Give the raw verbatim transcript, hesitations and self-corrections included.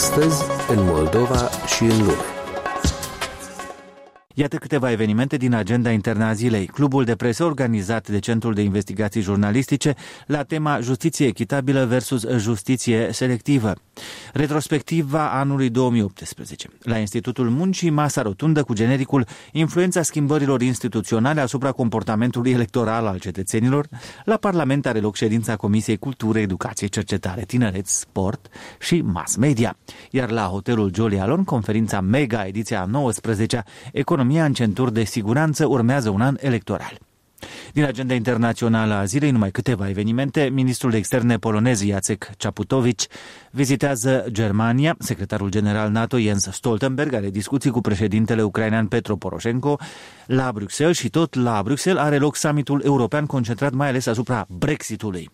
Astăzi, în Moldova și în lume. Iată câteva evenimente din agenda internă a zilei. Clubul de presă organizat de Centrul de Investigații Jurnalistice la tema Justiție echitabilă versus justiție selectivă. Retrospectiva anului două mii optsprezece. La Institutul Muncii, masa rotundă cu genericul Influența schimbărilor instituționale asupra comportamentului electoral al cetățenilor. La Parlament are loc ședința Comisiei Cultură, Educație, Cercetare, Tineret, Sport și Mass Media. Iar la Hotelul Jolly Alon, conferința Mega, ediția a nouăsprezecea, Economia în centuri de siguranță, urmează un an electoral. Din agenda internațională a zilei, numai câteva evenimente. Ministrul de externe polonez Jacek Czaputowicz vizitează Germania. Secretarul general NATO Jens Stoltenberg are discuții cu președintele ucrainean Petro Poroșenko la Bruxelles și tot la Bruxelles are loc summitul european concentrat mai ales asupra Brexitului.